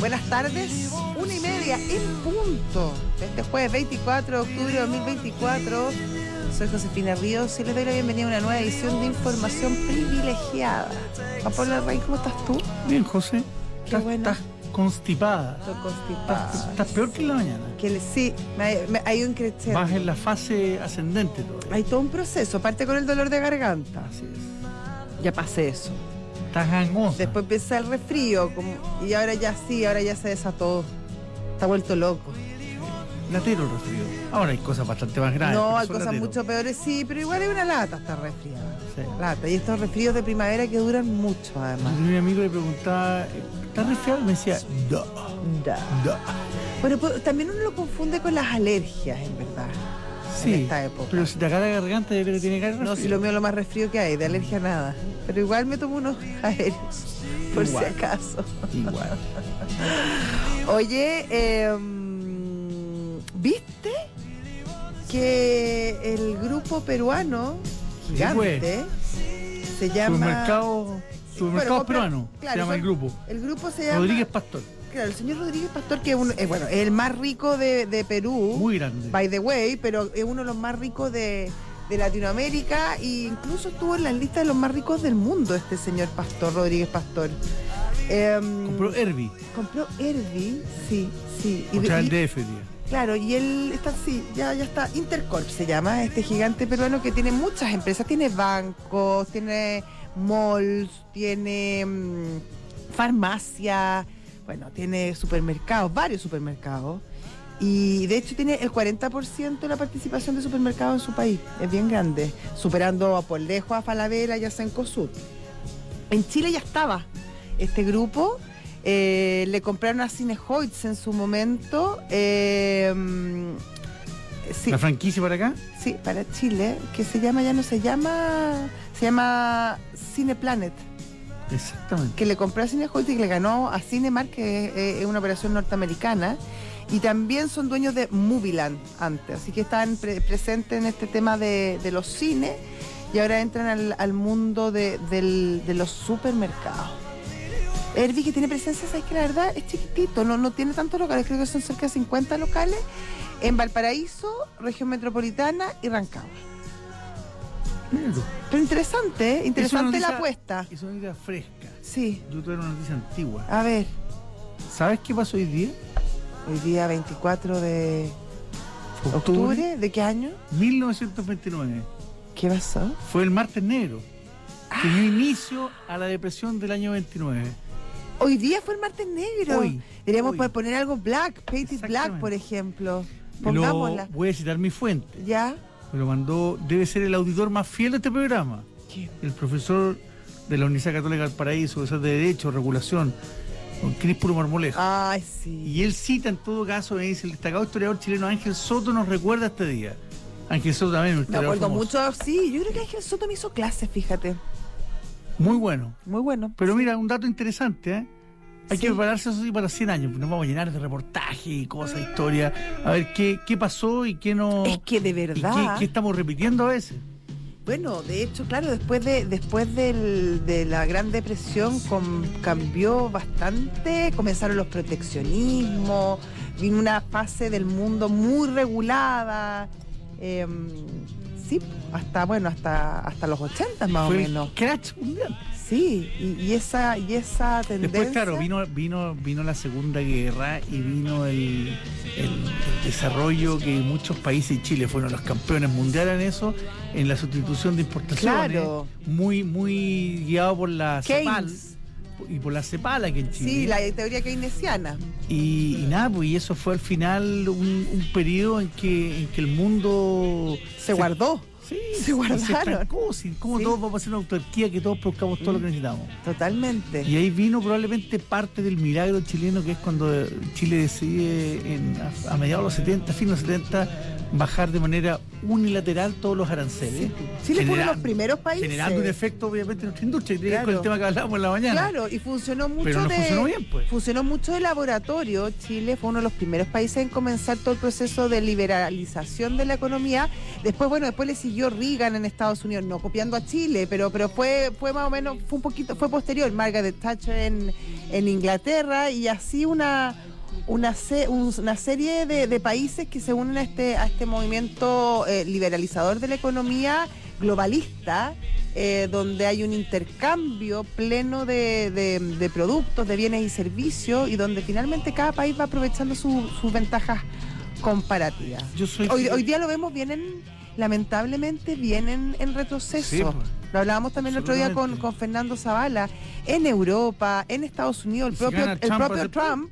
Buenas tardes, 1:30 en punto. Este jueves 24 de octubre de 2024. Soy Josefina Ríos y les doy la bienvenida a una nueva edición de Información Privilegiada. Juan Pablo Larraín, ¿cómo estás tú? Bien, José. Estás constipada. Estoy constipada. Estás peor que en la mañana. Sí, hay un crescendo. Vas en la fase ascendente todavía. Hay todo un proceso, parte con el dolor de garganta. Así es. Ya pasé eso. Estás gangosa. Después empieza el resfrío y ahora ya se desató. Está vuelto loco. Latero el resfrío. Ahora hay cosas bastante más graves. No, hay cosas mucho peores, sí, pero igual hay una lata, está resfriada. Sí. Lata. Y estos resfríos de primavera que duran mucho, además. Mi amigo le preguntaba, ¿estás resfriado? Y me decía, no. Bueno, pues, también uno lo confunde con las alergias, en verdad. Sí, en esta época. pero si te agarra la garganta, yo creo que tiene que haber resfrío. No, si lo mío es lo más resfrío que hay, de alergia nada. Pero igual me tomo unos aéreos, por si acaso. Igual. Oye, ¿viste que el grupo peruano gigante se llama Supermercado Peruano, claro, se llama el grupo. El grupo se llama Rodríguez Pastor. Claro, el señor Rodríguez Pastor, que es el más rico de Perú. Muy grande. By the way, pero es uno de los más ricos de Latinoamérica e incluso estuvo en la lista de los más ricos del mundo este señor Pastor, Rodríguez Pastor. Compró Herbie. Sí. O sea, el DF, día. Claro, y él está así, ya está. Intercorp se llama, este gigante peruano que tiene muchas empresas, tiene bancos, tiene malls, tiene farmacia, bueno, tiene supermercados, varios supermercados, y de hecho tiene el 40% de la participación de supermercados en su país, es bien grande, superando por lejos a Falabella y a Cencosud. En Chile ya estaba este grupo. Le compraron a Cinehoids en su momento. Sí. ¿La franquicia para acá? Sí, para Chile, que se llama Cineplanet. Exactamente. Que le compró a Cinehoids y que le ganó a Cinemark, que es una operación norteamericana. Y también son dueños de Movieland antes, así que estaban presentes en este tema de los cines y ahora entran al mundo de los supermercados. Herbie, que tiene presencia, sabes que la verdad es chiquitito, no tiene tantos locales, creo que son cerca de 50 locales en Valparaíso, región metropolitana y Rancagua. Pero interesante la apuesta. Es una idea fresca. Sí. Yo tuve una noticia antigua. A ver. ¿Sabes qué pasó hoy día? Hoy día 24 de octubre. ¿De qué año? 1929. ¿Qué pasó? Fue el Martes Negro, que dio inicio a la depresión del año 29. Hoy día fue el Martes Negro. Deberíamos poner algo black, painted black, por ejemplo. Pongámosla. Voy a citar mi fuente. ¿Ya? Me lo mandó, debe ser el auditor más fiel de este programa. ¿Quién? El profesor de la Universidad Católica del Paraíso, profesor de Derecho, Regulación, don Críspolo Marmolejo. Ay, sí. Y él cita en todo caso, me dice, el destacado historiador chileno Ángel Soto nos recuerda este día. Ángel Soto también, un historiador me acuerdo famoso. mucho, sí, yo creo que Ángel Soto me hizo clases, fíjate. Muy bueno. Muy bueno. Pero mira, un dato interesante, ¿eh? Hay que prepararse eso sí para 100 años, nos vamos a llenar de reportajes y cosas, historia, a ver qué pasó y qué no... Es que de verdad... ¿Qué estamos repitiendo a veces? Bueno, de hecho, claro, después de la Gran Depresión cambió bastante, comenzaron los proteccionismos, vino una fase del mundo muy regulada, sí, hasta los 80 más o menos. Crash mundial. Sí, y esa tendencia... Después, claro, vino la Segunda Guerra y vino el desarrollo que muchos países, y Chile fueron los campeones mundiales en eso, en la sustitución de importaciones. Claro. Muy guiado por la CEPAL y por la CEPAL aquí en Chile. Sí, la teoría keynesiana. Y nada, pues y eso fue al final un periodo en que el mundo se guardó. Sí, se guardaron. Como todos vamos a hacer una autarquía, que todos produzcamos todo lo que necesitamos. Totalmente. Y ahí vino probablemente parte del milagro chileno, que es cuando Chile decide a mediados de los 70, fines de los 70, bajar de manera unilateral todos los aranceles. Chile fue uno de los primeros países. Generando un efecto, obviamente, en nuestra industria, claro, con el tema que hablábamos en la mañana. Claro, y funcionó mucho. Pero no funcionó bien, pues. Funcionó mucho de laboratorio. Chile fue uno de los primeros países en comenzar todo el proceso de liberalización de la economía. Después le siguió siguió Reagan en Estados Unidos, no copiando a Chile, pero fue más o menos, fue posterior, Margaret Thatcher en Inglaterra, y así una serie de países que se unen a este movimiento liberalizador de la economía globalista, donde hay un intercambio pleno de productos, de bienes y servicios, y donde finalmente cada país va aprovechando sus ventajas comparativas. Hoy día lo vemos lamentablemente vienen en retroceso. Sí, pues, lo hablábamos también el otro día con Fernando Zavala. En Europa, en Estados Unidos, el propio Trump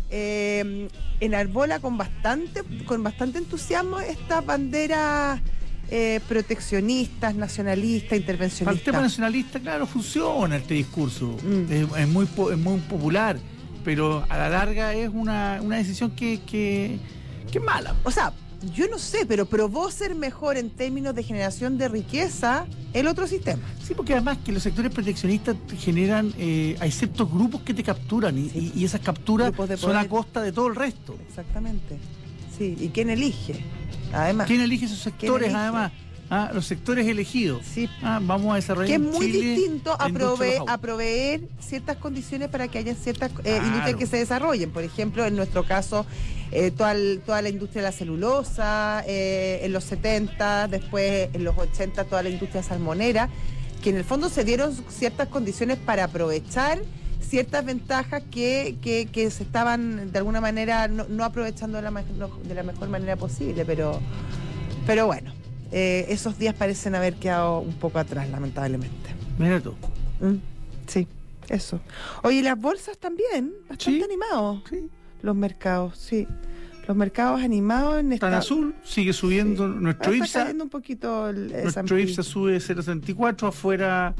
enarbola con bastante entusiasmo estas banderas proteccionistas, nacionalistas, intervencionistas. El tema nacionalista, claro, funciona este discurso. Es muy popular, pero a la larga es una decisión que es mala. O sea, yo no sé, pero probó ser mejor en términos de generación de riqueza el otro sistema. Sí, porque además que los sectores proteccionistas generan, hay ciertos grupos que te capturan y esas capturas son a costa de todo el resto. Exactamente. Sí, ¿y quién elige? Además, ¿quién elige esos sectores? Además, los sectores elegidos. Sí. Vamos a desarrollar. Que es muy distinto a proveer ciertas condiciones para que haya ciertas industrias que se desarrollen. Por ejemplo, en nuestro caso, toda la industria de la celulosa, en los 70, después en los 80 toda la industria salmonera, que en el fondo se dieron ciertas condiciones para aprovechar ciertas ventajas que se estaban de alguna manera no aprovechando de la mejor manera posible, pero bueno, esos días parecen haber quedado un poco atrás, lamentablemente. Mira tú. Sí, eso. Oye, las bolsas también, bastante animados. Sí. Los mercados, sí. Los mercados animados en Tan azul, sigue subiendo nuestro IPSA. Está cayendo un poquito nuestro IPSA sube 0,74, afuera.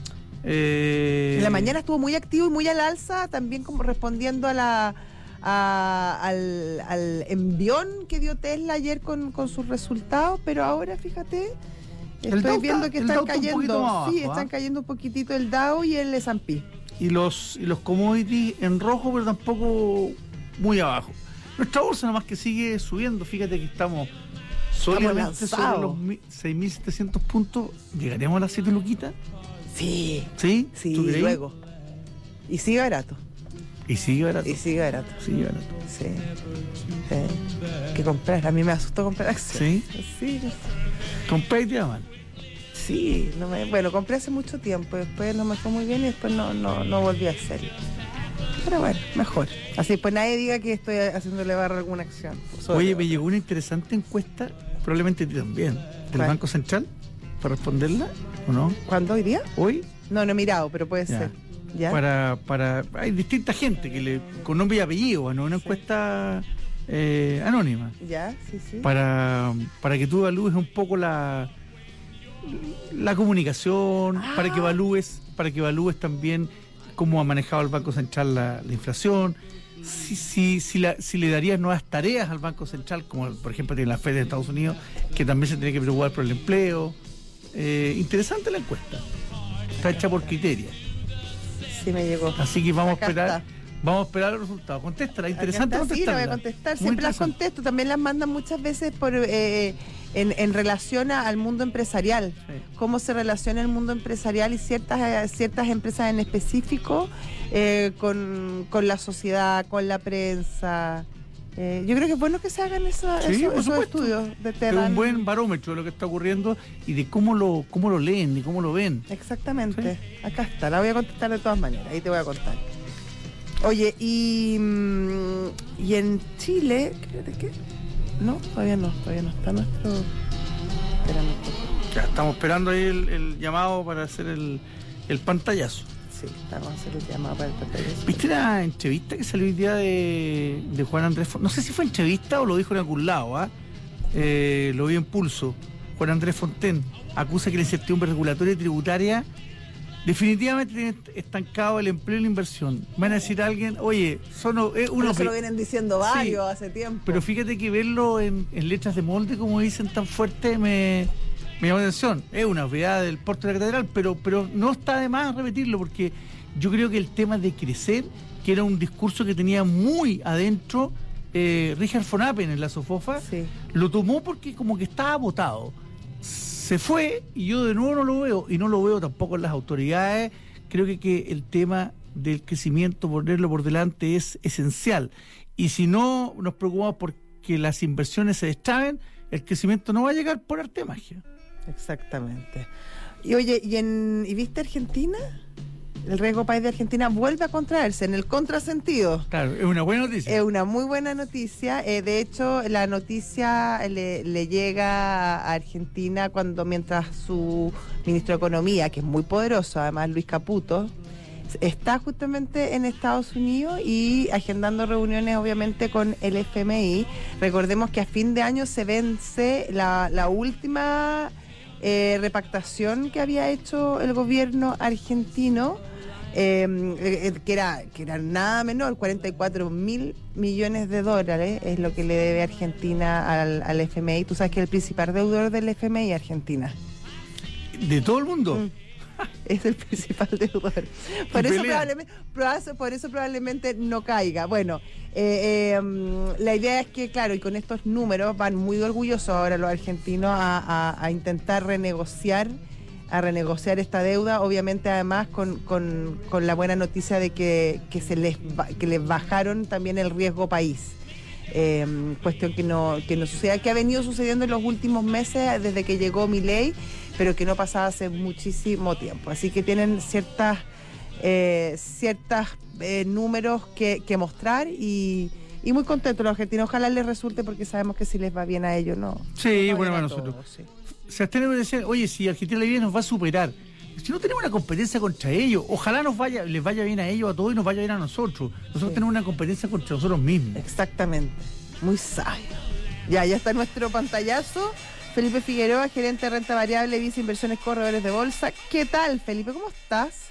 En la mañana estuvo muy activo y muy al alza, también como respondiendo al envión que dio Tesla ayer con sus resultados, pero ahora fíjate, estoy viendo que están cayendo, abajo, están cayendo un poquitito el Dow y el S&P. Y los commodities en rojo, pero tampoco muy abajo. Nuestra bolsa nomás que sigue subiendo, fíjate que estamos sólidamente sobre los 6.700 puntos. ¿Llegaremos a las 7 luquitas? Sí. ¿Sí? Sí, luego. Y sigue barato. Y sigue barato. Sí. ¿Qué comprar? A mí me asustó comprar acciones. Sí. Compré y te llaman. Sí, bueno, compré hace mucho tiempo, después no me fue muy bien y después no volví a hacerlo. Pero bueno, mejor. Así pues nadie diga que estoy haciéndole barra a alguna acción. Oye, me llegó una interesante encuesta, probablemente a ti también, del Banco Central, para responderla, ¿o no? ¿Cuándo? ¿Hoy día? ¿Hoy? No he mirado, pero puede ser. ¿Ya? Hay distinta gente con nombre y apellido, ¿no? Una encuesta anónima. Ya, sí. Para que tú evalúes un poco la comunicación, para que evalúes también cómo ha manejado el Banco Central la inflación, si le darías nuevas tareas al Banco Central, como por ejemplo tiene la Fed de Estados Unidos, que también se tiene que preocupar por el empleo. Interesante la encuesta, está hecha por criterios. Sí, me llegó. Así que vamos a esperar los resultados. Contéstala, interesante contestarla. Sí, la voy a contestar, siempre las contesto, también las mandan muchas veces en relación al mundo empresarial, cómo se relaciona el mundo empresarial y ciertas empresas en específico con la sociedad, con la prensa. Yo creo que es bueno que se hagan esos estudios. Es un buen barómetro de lo que está ocurriendo y de cómo lo leen y cómo lo ven. Exactamente. ¿Sí? Acá está, la voy a contestar de todas maneras, ahí te voy a contar. Oye, y en Chile, ¿qué? No, todavía no está nuestro... Espérame un poco. Ya, estamos esperando ahí el llamado para hacer el pantallazo. Sí, vamos a hacer el llamado para el pantallazo. ¿Viste la entrevista que salió hoy día de Juan Andrés Fontaine? No sé si fue entrevista o lo dijo en algún lado, lo vi en Pulso. Juan Andrés Fontaine acusa que la incertidumbre regulatoria y tributaria definitivamente tiene estancado el empleo y la inversión. Van a decir a alguien, oye, eso lo vienen diciendo varios hace tiempo. Pero fíjate que verlo en letras de molde, como dicen, tan fuerte, me llama la atención. Es una obviedad del porte de la catedral, pero no está de más repetirlo, porque yo creo que el tema de crecer, que era un discurso que tenía muy adentro Richard von Appen en la SOFOFA, lo tomó porque como que estaba votado. se fue y yo de nuevo no lo veo, y no lo veo tampoco en las autoridades. Creo que el tema del crecimiento, ponerlo por delante, es esencial. Y si no nos preocupamos porque las inversiones se destraben, el crecimiento no va a llegar por arte de magia. Exactamente. Y oye, ¿y viste Argentina? El riesgo país de Argentina vuelve a contraerse en el contrasentido. Claro, es una buena noticia. Es una muy buena noticia. De hecho, la noticia le llega a Argentina mientras su ministro de Economía, que es muy poderoso, además Luis Caputo, está justamente en Estados Unidos y agendando reuniones obviamente con el FMI. Recordemos que a fin de año se vence la última repactación que había hecho el gobierno argentino, que era nada menor, 44.000 millones de dólares es lo que le debe Argentina al FMI. Tú sabes que es el principal deudor del FMI Argentina. ¿De todo el mundo? Es el principal deudor. Por eso probablemente no caiga. Bueno, la idea es que, claro, y con estos números van muy orgullosos ahora los argentinos a intentar renegociar esta deuda, obviamente además con la buena noticia de que les bajaron también el riesgo país. Cuestión que no suceda, que ha venido sucediendo en los últimos meses desde que llegó Milei, pero que no pasaba hace muchísimo tiempo. Así que tienen ciertas números que mostrar y muy contentos los argentinos. Ojalá les resulte, porque sabemos que si les va bien a ellos, ¿no? Sí, bueno, a nosotros. Sí. Se abstienen de decir, oye, si Argentina le viene nos va a superar. Si no tenemos una competencia contra ellos, ojalá les vaya bien a ellos, a todos, y nos vaya bien a nosotros. Nosotros tenemos una competencia contra nosotros mismos. Exactamente. Muy sabio. Ya está nuestro pantallazo. Felipe Figueroa, gerente de renta variable, Visa Inversiones, corredores de bolsa. ¿Qué tal, Felipe? ¿Cómo estás?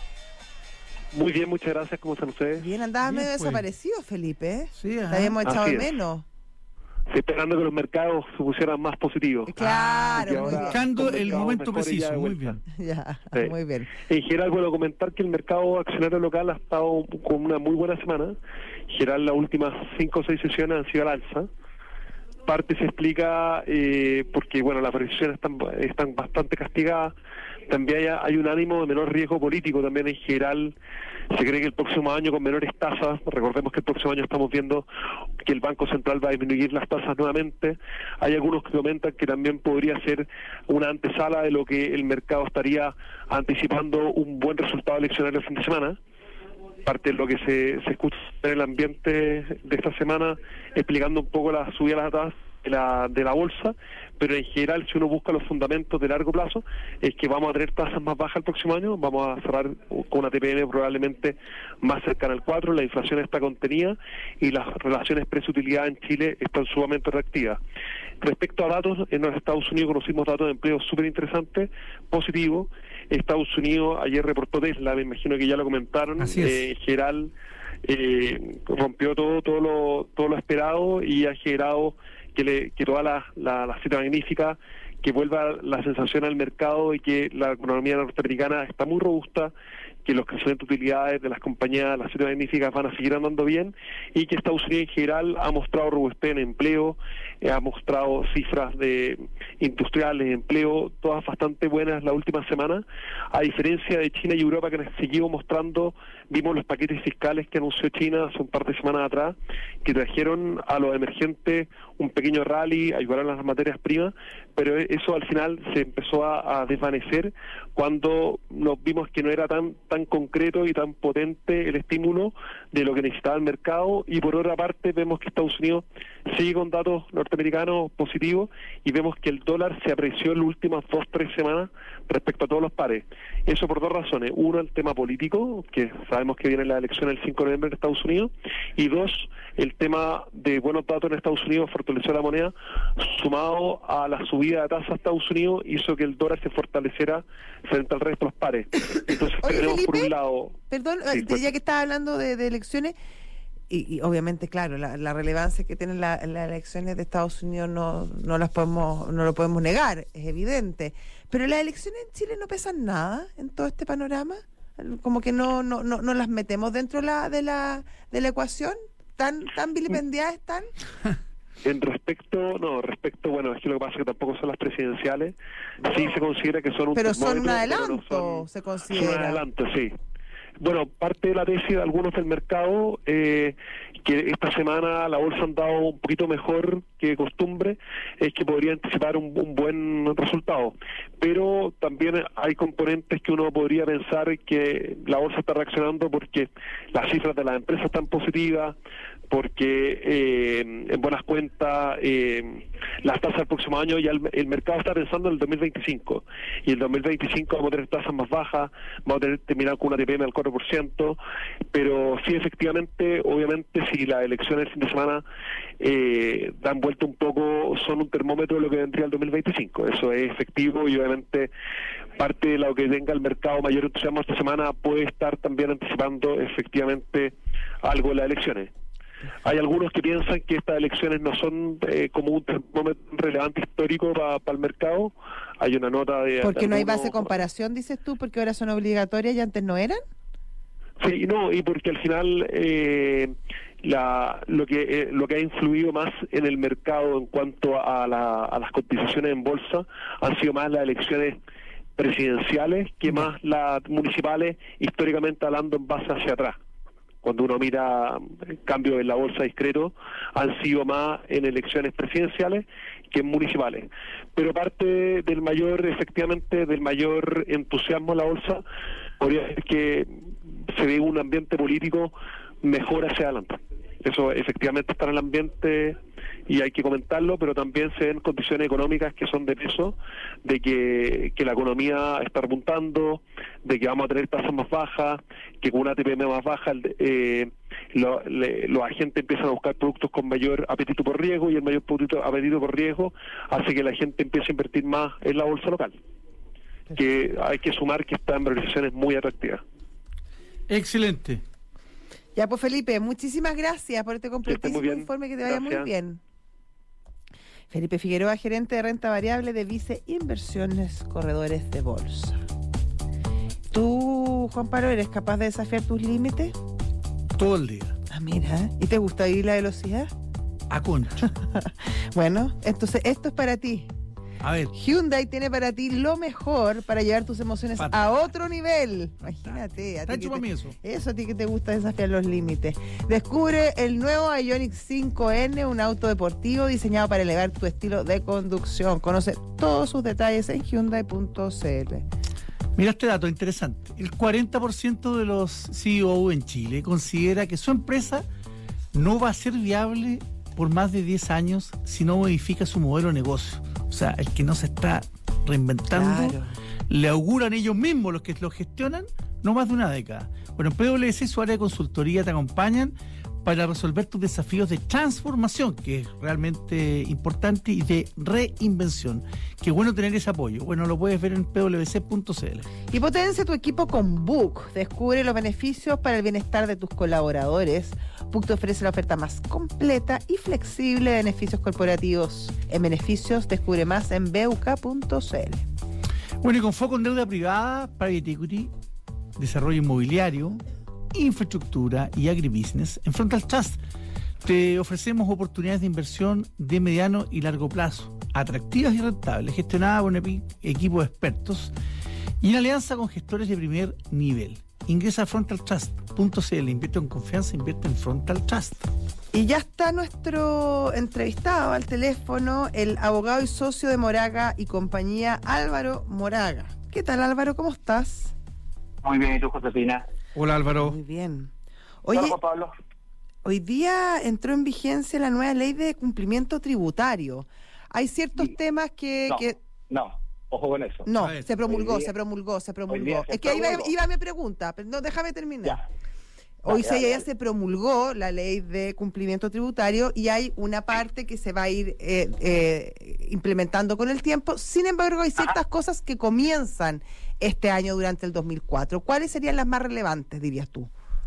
Muy bien, muchas gracias. ¿Cómo están ustedes? Bien, andabas medio desaparecido, Felipe. Sí, te habíamos echado de menos. Estoy esperando que los mercados se pusieran más positivos. Claro, buscando el momento preciso. Muy bien. Ya, muy bien. En general, bueno, comentar que el mercado accionario local ha estado con una muy buena semana. En general, las últimas 5 o 6 sesiones han sido al alza. Parte se explica porque, bueno, las previsiones están bastante castigadas. También hay un ánimo de menor riesgo político. También en general se cree que el próximo año con menores tasas, recordemos que el próximo año estamos viendo que el Banco Central va a disminuir las tasas nuevamente. Hay algunos que comentan que también podría ser una antesala de lo que el mercado estaría anticipando un buen resultado eleccionario el fin de semana. Parte de lo que se escucha en el ambiente de esta semana, explicando un poco la subida de las tasas de la bolsa, pero en general, si uno busca los fundamentos de largo plazo, es que vamos a tener tasas más bajas el próximo año. Vamos a cerrar con una TPM probablemente más cercana al 4, la inflación está contenida y las relaciones precio-utilidad en Chile están sumamente reactivas. Respecto a datos, en los Estados Unidos conocimos datos de empleo súper interesantes, positivos. Estados Unidos ayer reportó Tesla, me imagino que ya lo comentaron. Así es. En general rompió todo lo esperado y ha generado que toda la cita magnífica, que vuelva la sensación al mercado y que la economía norteamericana está muy robusta, que los crecimientos de utilidades de las compañías, las citas magníficas van a seguir andando bien, y que Estados Unidos en general ha mostrado robustez en empleo, ha mostrado cifras de industriales, de empleo, todas bastante buenas la última semana, a diferencia de China y Europa, que nos seguimos mostrando. Vimos los paquetes fiscales que anunció China hace un par de semanas atrás, que trajeron a los emergentes un pequeño rally, ayudaron a las materias primas, pero eso al final se empezó a desvanecer cuando nos vimos que no era tan concreto y tan potente el estímulo de lo que necesitaba el mercado. Y por otra parte vemos que Estados Unidos sigue con datos norteamericanos positivos y vemos que el dólar se apreció en las últimas 2-3 semanas respecto a todos los pares. Eso por 2 razones. Uno, el tema político, que sabemos que viene la elección el 5 de noviembre en Estados Unidos, y 2, el tema de buenos datos en Estados Unidos fortaleció la moneda, sumado a la subida de tasa de Estados Unidos, hizo que el dólar se fortaleciera frente al resto de los pares. Entonces tenemos, Felipe, por un lado... Perdón, ya que estás hablando de elecciones, y obviamente, claro, la relevancia que tienen las elecciones de Estados Unidos no lo podemos negar, es evidente. Pero las elecciones en Chile no pesan nada en todo este panorama, como que no las metemos dentro de la ecuación, tan vilipendiadas están. Bueno, es que lo que pasa es que tampoco son las presidenciales. Sí se considera que son un pero son un termómetro, adelanto, se considera. Son un adelanto, sí. Bueno, parte de la tesis de algunos del mercado, que esta semana la bolsa han dado un poquito mejor que costumbre, es que podría anticipar un buen resultado. Pero también hay componentes que uno podría pensar que la bolsa está reaccionando porque las cifras de las empresas están positivas, porque en buenas cuentas las tasas del próximo año ya el mercado está pensando en el 2025, y el 2025 vamos a tener tasas más bajas, vamos a terminar con una TPM del 4%, pero sí, efectivamente, obviamente, si las elecciones el fin de semana dan vuelta un poco, son un termómetro de lo que vendría el 2025. Eso es efectivo, y obviamente parte de lo que tenga el mercado mayor entusiasmo esta semana puede estar también anticipando efectivamente algo de las elecciones. Hay algunos que piensan que estas elecciones no son como un termómetro relevante histórico para el mercado. Hay una nota de... Porque no hay base de comparación, dices tú, porque ahora son obligatorias y antes no eran. Sí, no, y porque al final lo que ha influido más en el mercado en cuanto a las cotizaciones en bolsa han sido más las elecciones presidenciales que más las municipales, históricamente hablando, en base hacia atrás. Cuando uno mira cambios en la bolsa discreto, han sido más en elecciones presidenciales que en municipales. Pero parte del mayor entusiasmo en la bolsa podría ser que se ve un ambiente político mejor hacia adelante. Eso efectivamente está en el ambiente y hay que comentarlo, pero también se ven condiciones económicas que son de peso, de que la economía está repuntando, de que vamos a tener tasas más bajas, que con una TPM más baja los agentes empiezan a buscar productos con mayor apetito por riesgo, y el mayor apetito por riesgo hace que la gente empiece a invertir más en la bolsa local, que hay que sumar que está en valorizaciones muy atractivas. Excelente. Ya, pues Felipe, muchísimas gracias por este completísimo informe, que te vaya muy bien. Felipe Figueroa, gerente de renta variable de Vice Inversiones Corredores de Bolsa. ¿Tú, Juan Pablo, eres capaz de desafiar tus límites? Todo el día. Ah, mira, ¿y te gusta vivir la velocidad? A concho. Bueno, entonces esto es para ti. A ver. Hyundai tiene para ti lo mejor para llevar tus emociones a otro nivel. Imagínate. Está hecho para mí eso. Eso a ti que te gusta desafiar los límites. Descubre el nuevo Ioniq 5N, un auto deportivo diseñado para elevar tu estilo de conducción. Conoce todos sus detalles en Hyundai.cl. Mira este dato interesante. El 40% de los CEO en Chile considera que su empresa no va a ser viable por más de 10 años si no modifica su modelo de negocio. O sea, el que no se está reinventando, claro, le auguran ellos mismos, los que lo gestionan, no más de una década. Bueno, en PwC, su área de consultoría, te acompañan para resolver tus desafíos de transformación, que es realmente importante, y de reinvención. Qué bueno tener ese apoyo. Bueno, lo puedes ver en pwc.cl. Y potencia tu equipo con Book. Descubre los beneficios para el bienestar de tus colaboradores. Book te ofrece la oferta más completa y flexible de beneficios corporativos. En beneficios, descubre más en buk.cl. Bueno, y con foco en deuda privada, private equity, desarrollo inmobiliario, infraestructura y agribusiness, en Frontal Trust te ofrecemos oportunidades de inversión de mediano y largo plazo, atractivas y rentables, gestionadas por un equipo de expertos y en alianza con gestores de primer nivel. Ingresa a frontaltrust.cl, invierte en confianza, invierte en Frontal Trust. Y ya está nuestro entrevistado al teléfono, el abogado y socio de Moraga y compañía, Álvaro Moraga. ¿Qué tal, Álvaro? ¿Cómo estás? Muy bien, ¿y tú, Josefina? Hola, Álvaro. Muy bien. Oye, hola, Juan Pablo. Hoy día entró en vigencia la nueva ley de cumplimiento tributario. Hay ciertos temas que... No, ojo con eso. No, se promulgó. Es que ahí iba mi pregunta, pero no, déjame terminar. Ya. Hoy ya se promulgó la ley de cumplimiento tributario y hay una parte que se va a ir implementando con el tiempo. Sin embargo, hay ciertas cosas que comienzan este año durante el 2004. ¿Cuáles serían las más relevantes, dirías tú?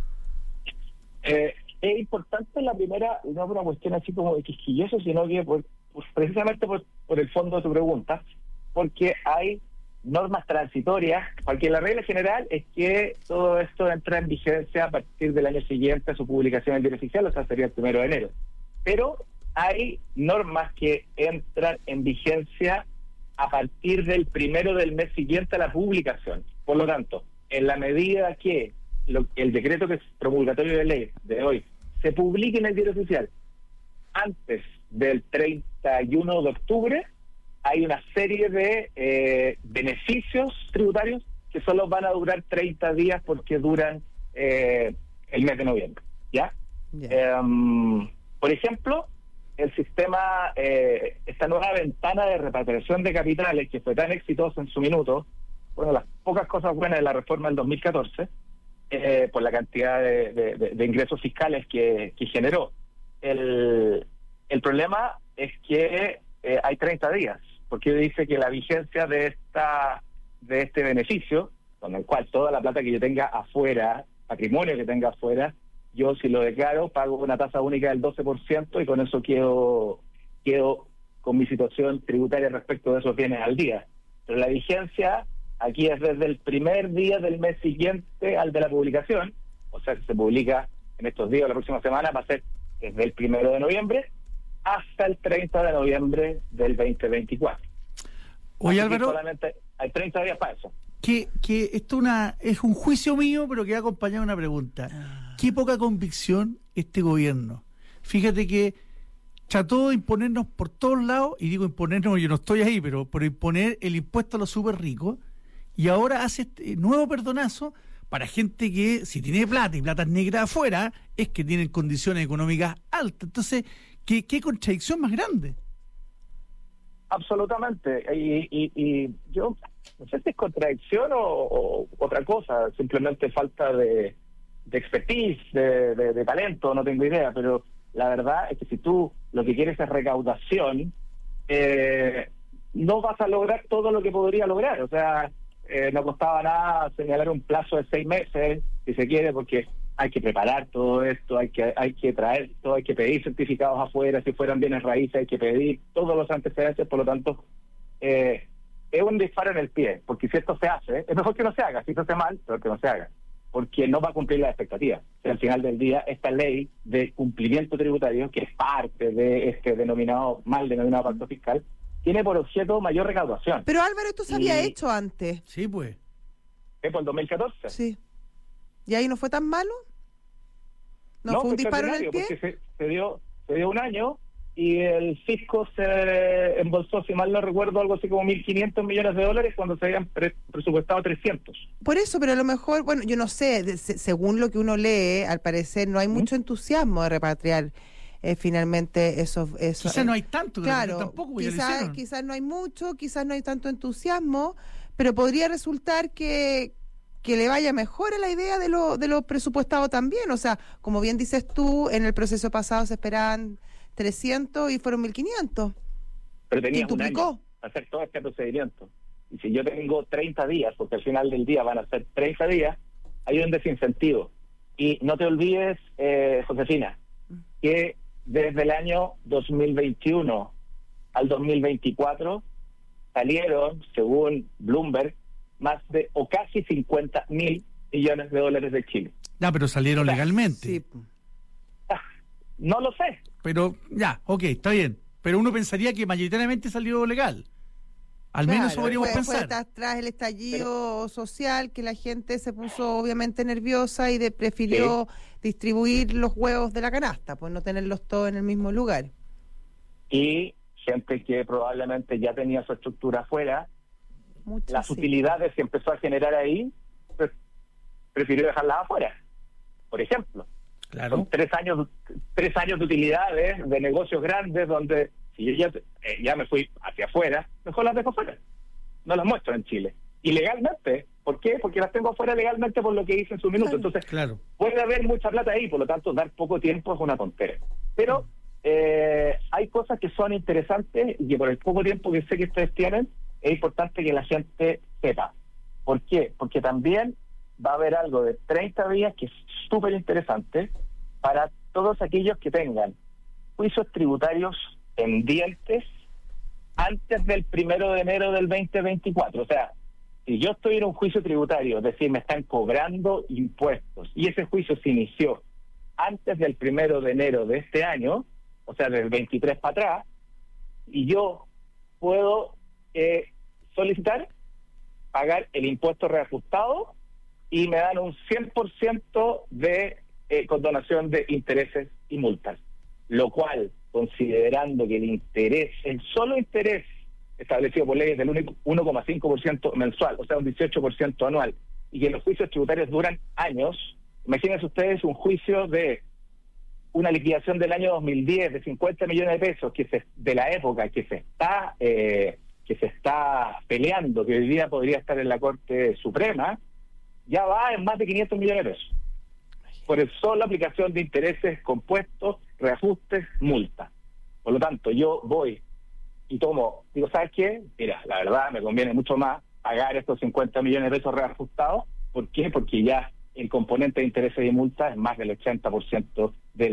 Es importante la primera, no por una cuestión así como de quisquilloso, sino que precisamente por el fondo de tu pregunta, porque hay normas transitorias, porque la regla general es que todo esto entra en vigencia a partir del año siguiente a su publicación en el diario oficial, o sea, sería el 1 de enero. Pero hay normas que entran en vigencia a partir del 1 del mes siguiente a la publicación. Por lo tanto, en la medida que el decreto que es promulgatorio de ley de hoy se publique en el Diario Oficial antes del 31 de octubre, hay una serie de beneficios tributarios que solo van a durar 30 días porque duran el mes de noviembre, ¿ya? Yeah. Por ejemplo, el sistema, esta nueva ventana de repatriación de capitales que fue tan exitosa en su minuto, bueno, las pocas cosas buenas de la reforma del 2014, por la cantidad de ingresos fiscales que generó. El problema es que hay 30 días, porque dice que la vigencia de este beneficio, con el cual toda la plata que yo tenga afuera, patrimonio que tenga afuera, yo si lo declaro pago una tasa única del 12% y con eso quedo con mi situación tributaria respecto de esos bienes al día. Pero la vigencia aquí es desde el primer día del mes siguiente al de la publicación, o sea, si se publica en estos días o la próxima semana, va a ser desde el 1 de noviembre hasta el 30 de noviembre del 2024. Oye, Así Álvaro, solamente hay 30 días para eso. que esto es un juicio mío, pero que va acompañado de una pregunta. Qué poca convicción este gobierno. Fíjate que trató de imponernos por todos lados, y digo imponernos, yo no estoy ahí, pero por imponer el impuesto a los súper ricos, y ahora hace este nuevo perdonazo para gente que, si tiene plata y plata negra afuera, es que tienen condiciones económicas altas. Entonces, ¿qué contradicción más grande? Absolutamente. Y yo no sé si es contradicción o otra cosa, simplemente falta de expertise, de talento, no tengo idea, pero la verdad es que si tú lo que quieres es recaudación, no vas a lograr todo lo que podría lograr. O sea, no costaba nada señalar un plazo de 6 meses, si se quiere, porque hay que preparar todo esto, hay que traer todo, hay que pedir certificados afuera, si fueran bienes raíces hay que pedir todos los antecedentes. Por lo tanto, es un disparo en el pie, porque si esto se hace, es mejor que no se haga. Si esto se hace mal, peor que no se haga, porque no va a cumplir las expectativas. O sea, al final del día, esta ley de cumplimiento tributario, que es parte de este mal denominado pacto fiscal, tiene por objeto mayor recaudación. Pero Álvaro, esto se había hecho antes. Sí, pues. ¿Es por el 2014? Sí. ¿Y ahí no fue tan malo? ¿No fue un disparo en el pie? Porque se dio un año y el fisco se embolsó, si mal no recuerdo, algo así como 1.500 millones de dólares cuando se habían presupuestado 300. Por eso, pero a lo mejor, bueno, yo no sé, según lo que uno lee, al parecer no hay mucho entusiasmo de repatriar finalmente eso. Quizás no hay tanto, claro, tampoco. Quizás no hay mucho, quizás no hay tanto entusiasmo, pero podría resultar que le vaya mejor a la idea de lo presupuestado también. O sea, como bien dices tú, en el proceso pasado se esperaban 300 y fueron 1.500. Pero tenías un año para hacer todo este procedimiento. Y si yo tengo 30 días, porque al final del día van a ser 30 días, hay un desincentivo. Y no te olvides, Josefina, que desde el año 2021 al 2024 salieron, según Bloomberg, más de o casi 50.000 millones de dólares de Chile. Ya, pero salieron legalmente. Sí. No lo sé. Pero ya, ok, está bien. Pero uno pensaría que mayoritariamente salió legal. Al menos eso podríamos pensar. Fue tras el estallido social que la gente se puso obviamente nerviosa y prefirió distribuir los huevos de la canasta, pues no tenerlos todos en el mismo lugar. Y gente que probablemente ya tenía su estructura afuera, las utilidades que empezó a generar ahí, pues prefirió dejarlas afuera. Por ejemplo, claro. Son 3 años de utilidades, de negocios grandes, donde si yo ya me fui hacia afuera, mejor las dejo afuera. No las muestro en Chile. Y legalmente, ¿por qué? Porque las tengo afuera legalmente por lo que hice en su minuto. Claro. Entonces, puede haber mucha plata ahí, por lo tanto, dar poco tiempo es una tontera. Pero hay cosas que son interesantes y que por el poco tiempo que sé que ustedes tienen, es importante que la gente sepa. ¿Por qué? Porque también va a haber algo de 30 días que es súper interesante para todos aquellos que tengan juicios tributarios pendientes antes del 1 de enero del 2024. O sea, si yo estoy en un juicio tributario, es decir, me están cobrando impuestos, y ese juicio se inició antes del 1 de enero de este año, o sea, del 23 para atrás, y yo puedo solicitar pagar el impuesto reajustado y me dan un 100% de condonación de intereses y multas, lo cual, considerando que el solo interés establecido por ley es del 1,5% mensual, o sea, un 18% anual, y que los juicios tributarios duran años, imagínense ustedes un juicio de una liquidación del año 2010 de 50 millones de pesos de la época que se está peleando, que hoy día podría estar en la Corte Suprema, ya va en más de 500 millones de pesos por el solo aplicación de intereses compuestos, reajustes, multas. Por lo tanto, yo voy y digo, ¿sabes qué? Mira, la verdad me conviene mucho más pagar estos 50 millones de pesos reajustados. ¿Por qué? Porque ya el componente de intereses y multas es más del 80%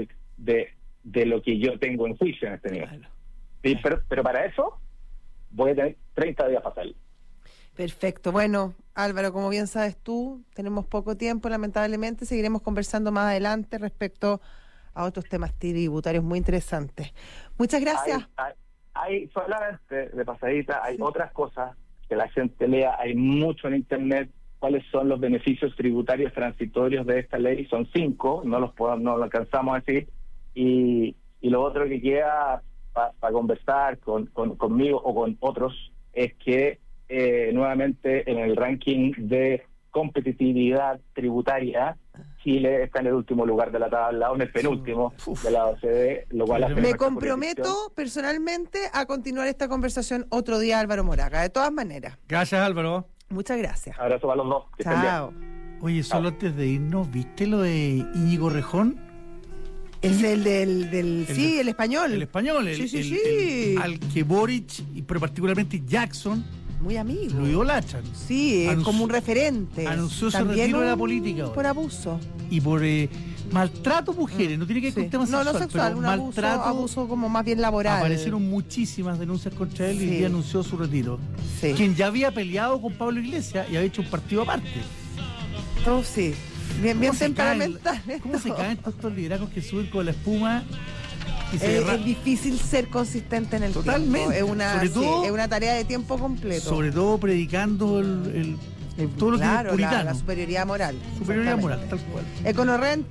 de lo que yo tengo en juicio en este nivel. Claro. Sí, pero para eso voy a tener 30 días para salir. Perfecto. Bueno, Álvaro, como bien sabes tú, tenemos poco tiempo, lamentablemente. Seguiremos conversando más adelante respecto a otros temas tributarios muy interesantes. Muchas gracias. Hay solamente de pasadita, hay otras cosas que la gente lea, hay mucho en internet. ¿Cuáles son los beneficios tributarios transitorios de esta ley? Son 5, no lo alcanzamos a decir. Y lo otro que queda para conversar conmigo o con otros es que nuevamente en el ranking de competitividad tributaria, Chile está en el último lugar de la tabla, o en el penúltimo de la OCDE, lo cual me comprometo personalmente a continuar esta conversación otro día, Álvaro Moraga, de todas maneras. Gracias, Álvaro. Muchas gracias. Abrazo para los dos. Chao. Oye, solo antes de irnos, ¿viste lo de Íñigo Rejón? Es el del sí, el español. El español, sí. Al que Boric, pero particularmente Jackson, muy amigo, lo idolatran. Sí, es como un referente. Anunció su también retiro de la política ahora. Por abuso. Y por maltrato a mujeres, no tiene que ver con temas sexual. No sexual, un abuso como más bien laboral. Aparecieron muchísimas denuncias contra él y hoy día anunció su retiro. Sí. Quien ya había peleado con Pablo Iglesias y había hecho un partido aparte. Todo sí. Bien temperamental. ¿Cómo se caen todos estos liderazgos que suben con la espuma? Es difícil ser consistente en el Totalmente. tiempo. Es una tarea de tiempo completo. Sobre todo predicando todo lo que es puritano. La superioridad moral. Superioridad moral, tal cual. EconoRent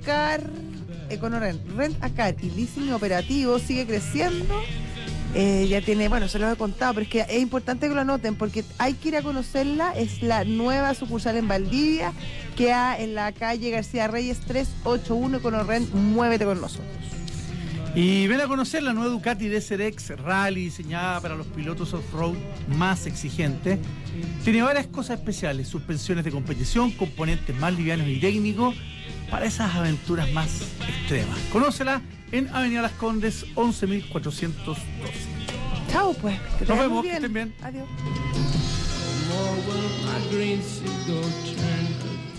Rent a Car y leasing operativo sigue creciendo. Ya tiene, se los he contado, pero es que es importante que lo anoten porque hay que ir a conocerla. Es la nueva sucursal en Valdivia, queda en la calle García Reyes 381. EconoRent, muévete con nosotros. Y ven a conocer la nueva Ducati DSR-X Rally, diseñada para los pilotos off-road más exigentes. Tiene varias cosas especiales: suspensiones de competición, componentes más livianos y técnicos para esas aventuras más extremas. Conócela en Avenida Las Condes 11.412. Chao, pues. Nos vemos, que estén bien. Adiós.